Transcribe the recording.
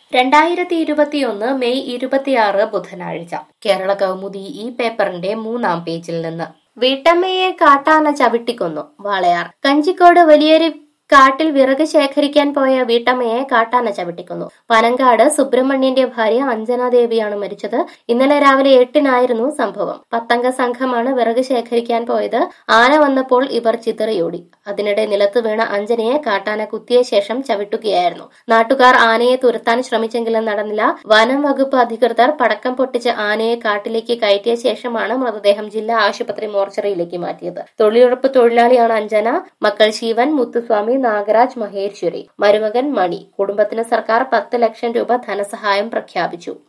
2021 May 26 ബുധനാഴ്ച കേരള കൗമുദി ഈ പേപ്പറിന്റെ 3-ാം പേജിൽ നിന്ന് വീട്ടമ്മയെ കാട്ടാന ചവിട്ടിക്കൊന്നു. വാളയാർ. കഞ്ചിക്കോട് വലിയൊരു കാട്ടിൽ വിറക് ശേഖരിക്കാൻ പോയ വീട്ടമ്മയെ കാട്ടാന ചവിട്ടിക്കൊന്നു. പനങ്കാട് സുബ്രഹ്മണ്യന്റെ ഭാര്യ അഞ്ജനാദേവിയാണ് മരിച്ചത്. ഇന്നലെ രാവിലെ 8-നായിരുന്നു സംഭവം. 10-അംഗ സംഘമാണ് വിറക് ശേഖരിക്കാൻ പോയത്. ആന വന്നപ്പോൾ ഇവർ ചിതറിയോടി. അതിനിടെ നിലത്ത് വീണ അഞ്ജനയെ കാട്ടാന കുത്തിയ ശേഷം ചവിട്ടുകയായിരുന്നു. നാട്ടുകാർ ആനയെ തുരത്താൻ ശ്രമിച്ചെങ്കിലും നടന്നില്ല. വനം വകുപ്പ് അധികൃതർ പടക്കം പൊട്ടിച്ച് ആനയെ കാട്ടിലേക്ക് കയറ്റിയ ശേഷമാണ് മൃതദേഹം ജില്ലാ ആശുപത്രി മോർച്ചറിയിലേക്ക് മാറ്റിയത്. തൊഴിലുറപ്പ് തൊഴിലാളിയാണ് അഞ്ജന. മക്കൾ ശിവൻ, മുത്തുസ്വാമി, നാഗരാജ്, മഹേശ്വരി, മരുമകൻ മണി. കുടുംബത്തിന് സർക്കാർ 10 ലക്ഷം രൂപ ധനസഹായം പ്രഖ്യാപിച്ചു.